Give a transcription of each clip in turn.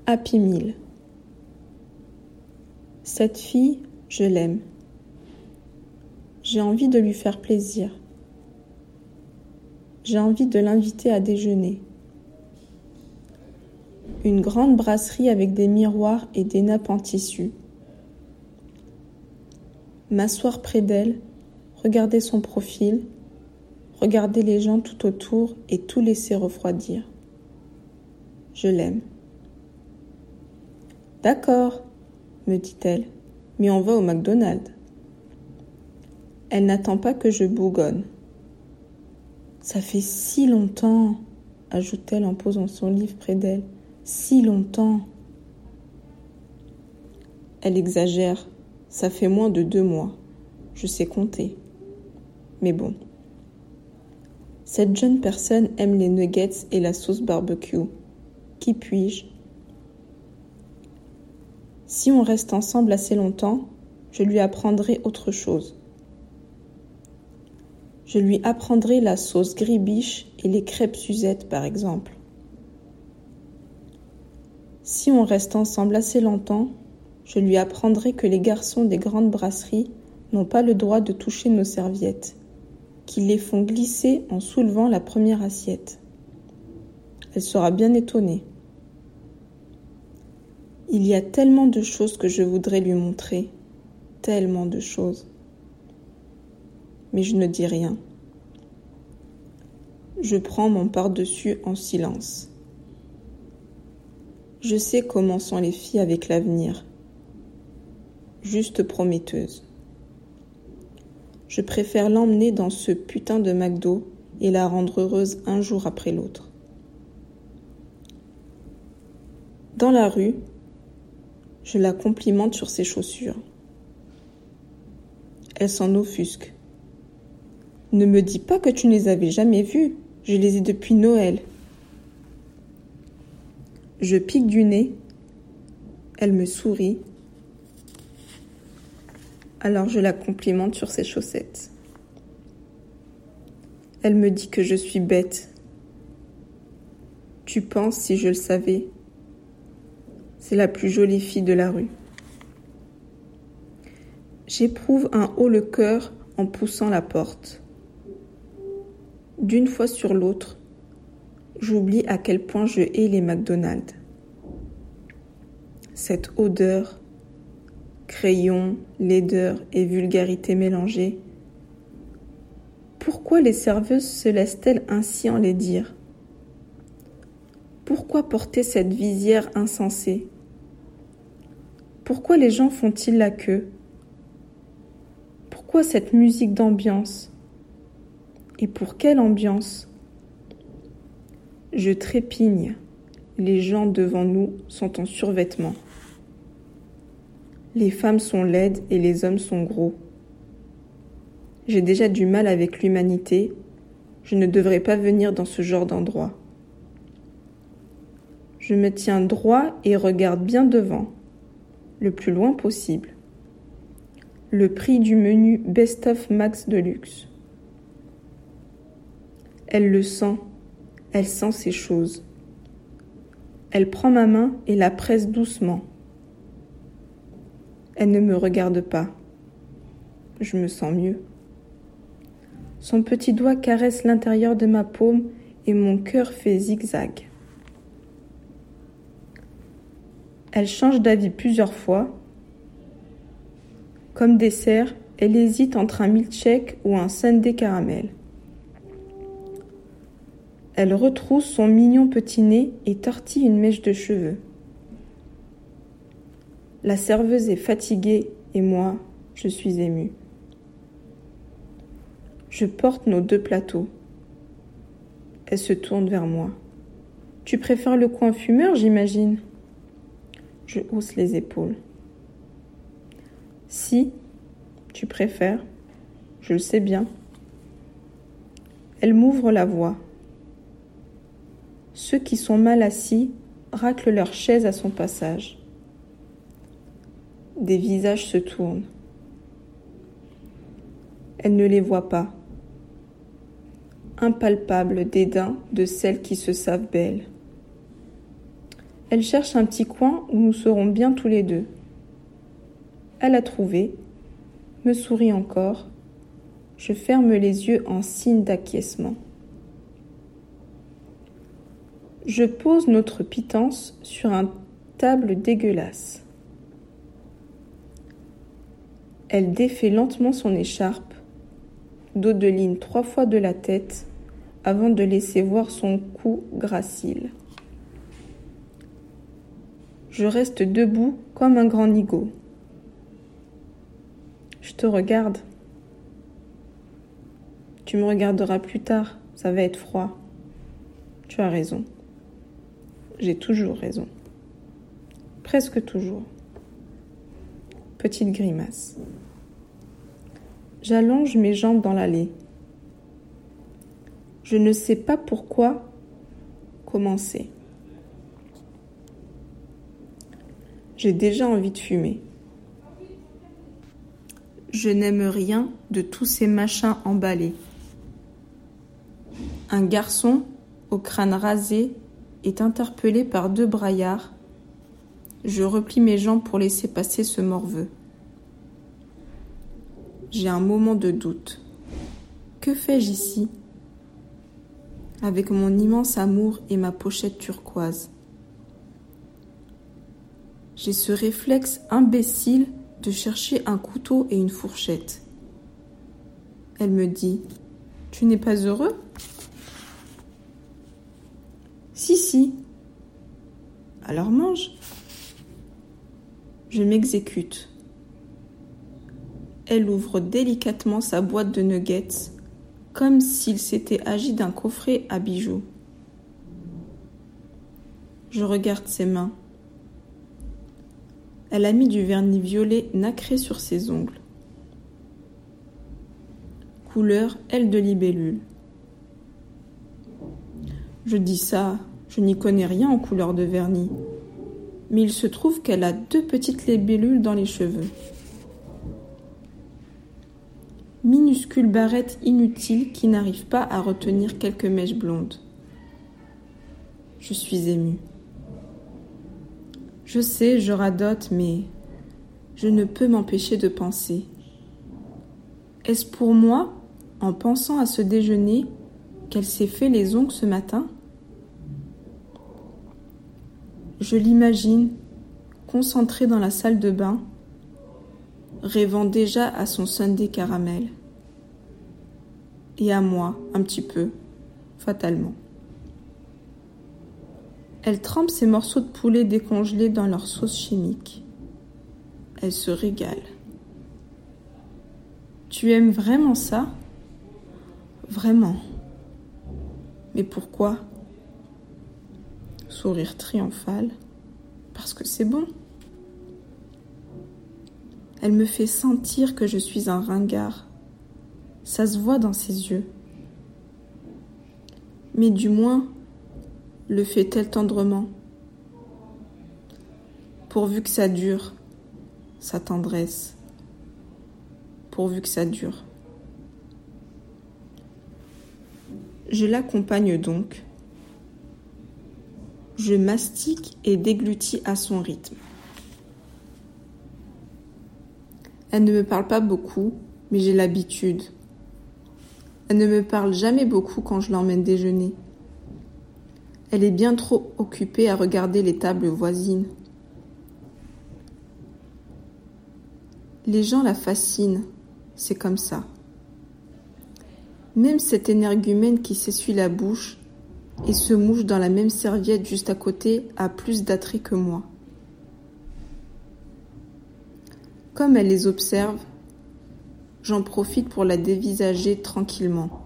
Happy Meal. Cette fille, je l'aime. J'ai envie de lui faire plaisir. J'ai envie de l'inviter à déjeuner. Une grande brasserie avec des miroirs et des nappes en tissu. M'asseoir près d'elle, regarder son profil, regarder les gens tout autour et tout laisser refroidir. Je l'aime. D'accord, me dit-elle, mais on va au McDonald's. Elle n'attend pas que je bougonne. Ça fait si longtemps, ajoute-t-elle en posant son livre près d'elle. Si longtemps. Elle exagère. Ça fait moins de 2 mois. Je sais compter. Mais bon. Cette jeune personne aime les nuggets et la sauce barbecue. Qui puis-je? Si on reste ensemble assez longtemps, je lui apprendrai autre chose. Je lui apprendrai la sauce gribiche et les crêpes Suzette, par exemple. Si on reste ensemble assez longtemps, je lui apprendrai que les garçons des grandes brasseries n'ont pas le droit de toucher nos serviettes, qu'ils les font glisser en soulevant la première assiette. Elle sera bien étonnée. Il y a tellement de choses que je voudrais lui montrer, tellement de choses. Mais je ne dis rien. Je prends mon par-dessus en silence. Je sais comment sont les filles avec l'avenir. Juste prometteuses. Je préfère l'emmener dans ce putain de McDo et la rendre heureuse un jour après l'autre. Dans la rue, je la complimente sur ses chaussures. Elle s'en offusque. Ne me dis pas que tu ne les avais jamais vues. Je les ai depuis Noël. Je pique du nez. Elle me sourit. Alors je la complimente sur ses chaussettes. Elle me dit que je suis bête. Tu penses si je le savais? C'est la plus jolie fille de la rue. J'éprouve un haut le cœur en poussant la porte. D'une fois sur l'autre, j'oublie à quel point je hais les McDonald's. Cette odeur, crayon, laideur et vulgarité mélangées. Pourquoi les serveuses se laissent-elles ainsi enlaidir? Pourquoi porter cette visière insensée? Pourquoi les gens font-ils la queue? Pourquoi cette musique d'ambiance? Et pour quelle ambiance? Je trépigne. Les gens devant nous sont en survêtement. Les femmes sont laides et les hommes sont gros. J'ai déjà du mal avec l'humanité. Je ne devrais pas venir dans ce genre d'endroit. Je me tiens droit et regarde bien devant, le plus loin possible. Le prix du menu Best of Max de luxe. Elle le sent, elle sent ces choses. Elle prend ma main et la presse doucement. Elle ne me regarde pas. Je me sens mieux. Son petit doigt caresse l'intérieur de ma paume et mon cœur fait zigzag. Elle change d'avis plusieurs fois. Comme dessert, elle hésite entre un milkshake ou un sundae caramel. Elle retrousse son mignon petit nez et tortille une mèche de cheveux. La serveuse est fatiguée et moi, je suis émue. Je porte nos 2 plateaux. Elle se tourne vers moi. Tu préfères le coin fumeur, j'imagine? Je hausse les épaules. Si, tu préfères, je le sais bien. Elle m'ouvre la voie. Ceux qui sont mal assis raclent leur chaise à son passage. Des visages se tournent. Elle ne les voit pas. Impalpable dédain de celles qui se savent belles. Elle cherche un petit coin où nous serons bien tous les deux. Elle a trouvé, me sourit encore. Je ferme les yeux en signe d'acquiescement. Je pose notre pitance sur une table dégueulasse. Elle défait lentement son écharpe, dodeline 3 fois de la tête avant de laisser voir son cou gracile. Je reste debout comme un grand nigaud. Je te regarde. Tu me regarderas plus tard, ça va être froid. Tu as raison. J'ai toujours raison. Presque toujours. Petite grimace. J'allonge mes jambes dans l'allée. Je ne sais pas pourquoi commencer. J'ai déjà envie de fumer. Je n'aime rien de tous ces machins emballés. Un garçon au crâne rasé est interpellé par 2 braillards. Je replie mes jambes pour laisser passer ce morveux. J'ai un moment de doute. Que fais-je ici? Avec mon immense amour et ma pochette turquoise. J'ai ce réflexe imbécile de chercher un couteau et une fourchette. Elle me dit « Tu n'es pas heureux ?» Si. Alors mange. Je m'exécute. Elle ouvre délicatement sa boîte de nuggets, comme s'il s'était agi d'un coffret à bijoux. Je regarde ses mains. Elle a mis du vernis violet nacré sur ses ongles. Couleur aile de libellule. Je dis ça, je n'y connais rien en couleur de vernis. Mais il se trouve qu'elle a 2 petites libellules dans les cheveux. Minuscule barrette inutile qui n'arrive pas à retenir quelques mèches blondes. Je suis émue. Je sais, je radote, mais je ne peux m'empêcher de penser. Est-ce pour moi, en pensant à ce déjeuner, qu'elle s'est fait les ongles ce matin? Je l'imagine, concentrée dans la salle de bain, rêvant déjà à son sundae caramel. Et à moi, un petit peu, fatalement. Elle trempe ses morceaux de poulet décongelés dans leur sauce chimique. Elle se régale. Tu aimes vraiment ça? Vraiment. Mais pourquoi? Sourire triomphal. Parce que c'est bon. Elle me fait sentir que je suis un ringard. Ça se voit dans ses yeux. Mais du moins, le fait-elle tendrement? Pourvu que ça dure, sa tendresse. Pourvu que ça dure. Je l'accompagne donc. Je mastique et déglutis à son rythme. Elle ne me parle pas beaucoup, mais j'ai l'habitude. Elle ne me parle jamais beaucoup quand je l'emmène déjeuner. Elle est bien trop occupée à regarder les tables voisines. Les gens la fascinent, c'est comme ça. Même cet énergumène qui s'essuie la bouche et se mouche dans la même serviette juste à côté a plus d'attrait que moi. Comme elle les observe, j'en profite pour la dévisager tranquillement.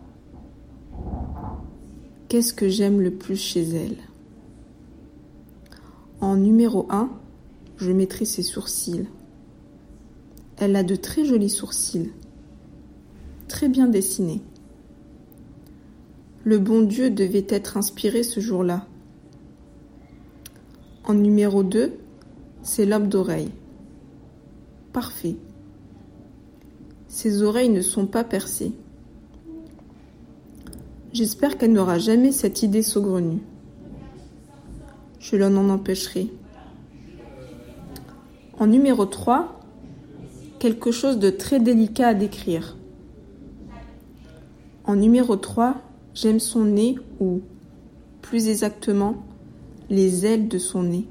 Qu'est-ce que j'aime le plus chez elle? En numéro 1, je mettrai ses sourcils. Elle a de très jolis sourcils, très bien dessinés. Le bon Dieu devait être inspiré ce jour-là. En numéro 2, ses lobes d'oreilles. Parfait. Ses oreilles ne sont pas percées. J'espère qu'elle n'aura jamais cette idée saugrenue. je l'en empêcherai. En numéro 3, quelque chose de très délicat à décrire. En numéro 3, j'aime son nez ou, plus exactement, les ailes de son nez.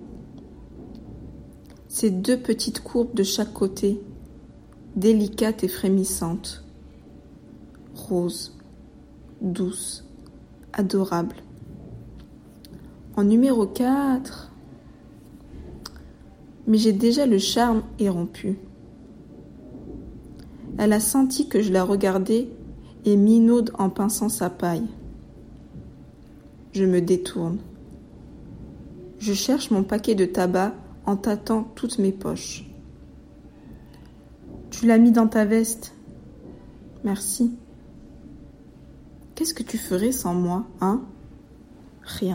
Ces deux petites courbes de chaque côté, délicates et frémissantes, roses, douces, adorables. En numéro 4, mais j'ai déjà le charme est rompu. Elle a senti que je la regardais et minaude en pinçant sa paille. Je me détourne. Je cherche mon paquet de tabac en tâtant toutes mes poches. Tu l'as mis dans ta veste. Merci. Qu'est-ce que tu ferais sans moi, hein? Rien.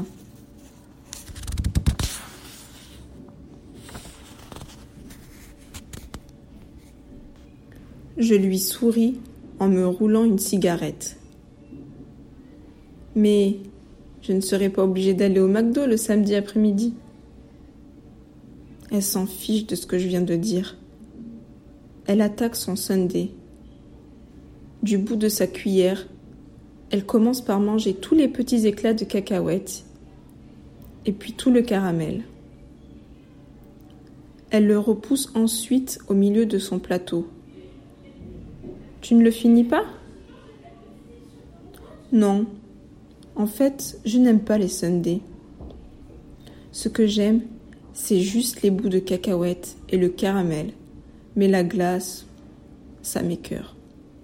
Je lui souris en me roulant une cigarette. Mais je ne serai pas obligée d'aller au McDo le samedi après-midi. Elle s'en fiche de ce que je viens de dire. Elle attaque son sundae. Du bout de sa cuillère, elle commence par manger tous les petits éclats de cacahuètes et puis tout le caramel. Elle le repousse ensuite au milieu de son plateau. Tu ne le finis pas? Non. En fait, je n'aime pas les sundaes. Ce que j'aime, c'est juste les bouts de cacahuètes et le caramel. Mais la glace, ça m'écœure.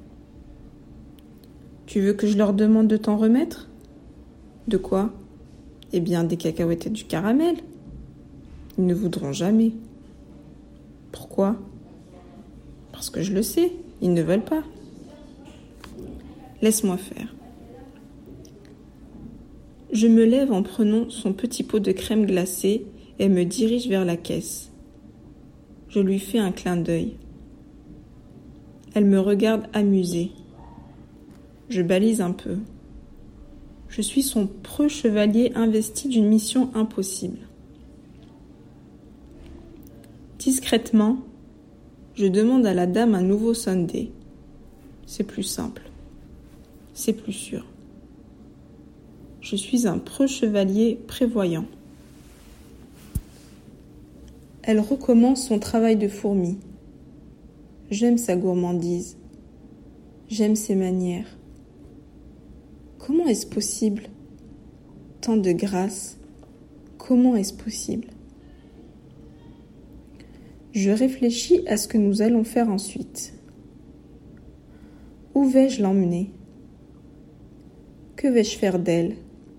Tu veux que je leur demande de t'en remettre? De quoi? Eh bien, des cacahuètes et du caramel. Ils ne voudront jamais. Pourquoi? Parce que je le sais, ils ne veulent pas. Laisse-moi faire. Je me lève en prenant son petit pot de crème glacée et me dirige vers la caisse. Je lui fais un clin d'œil. Elle me regarde amusée. Je balise un peu. Je suis son preux chevalier investi d'une mission impossible. Discrètement, je demande à la dame un nouveau sundae. C'est plus simple. C'est plus sûr. Je suis un preux chevalier prévoyant. Elle recommence son travail de fourmi. J'aime sa gourmandise. J'aime ses manières. Comment est-ce possible? Tant de grâce. Comment est-ce possible? Je réfléchis à ce que nous allons faire ensuite. Où vais-je l'emmener? Que vais-je faire d'elle?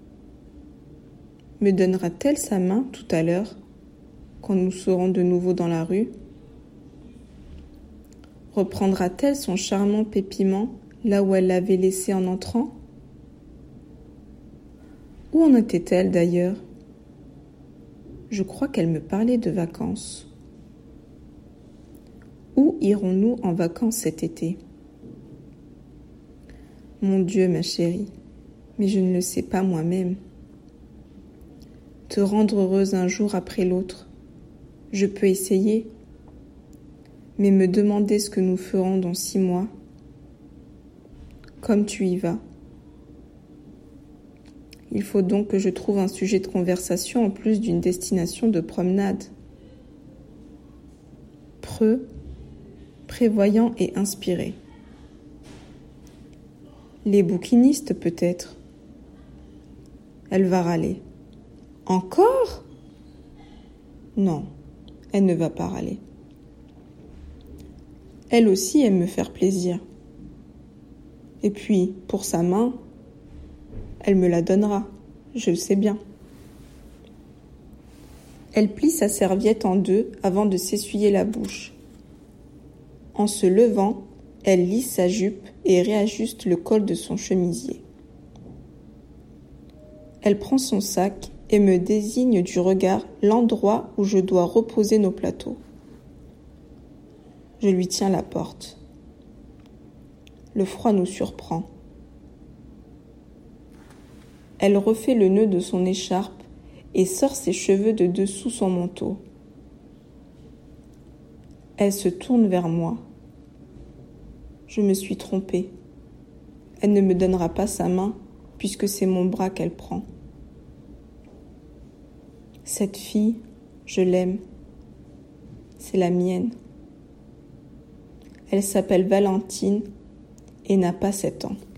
Me donnera-t-elle sa main tout à l'heure, quand nous serons de nouveau dans la rue? Reprendra-t-elle son charmant pépiment là où elle l'avait laissé en entrant? Où en était-elle d'ailleurs? Je crois qu'elle me parlait de vacances. Où irons-nous en vacances cet été? Mon Dieu, ma chérie, mais je ne le sais pas moi-même. Te rendre heureuse un jour après l'autre, je peux essayer, mais me demander ce que nous ferons dans 6 mois, comme tu y vas. Il faut donc que je trouve un sujet de conversation en plus d'une destination de promenade. Preux, prévoyant et inspiré. Les bouquinistes peut-être. Elle va râler. Encore? Non, elle ne va pas râler. Elle aussi aime me faire plaisir. Et puis, pour sa main, elle me la donnera, je le sais bien. Elle plie sa serviette en 2 avant de s'essuyer la bouche. En se levant, elle lisse sa jupe et réajuste le col de son chemisier. Elle prend son sac et me désigne du regard l'endroit où je dois reposer nos plateaux. Je lui tiens la porte. Le froid nous surprend. Elle refait le nœud de son écharpe et sort ses cheveux de dessous son manteau. Elle se tourne vers moi. Je me suis trompée. Elle ne me donnera pas sa main puisque c'est mon bras qu'elle prend. Cette fille, je l'aime. C'est la mienne. Elle s'appelle Valentine et n'a pas 7 ans.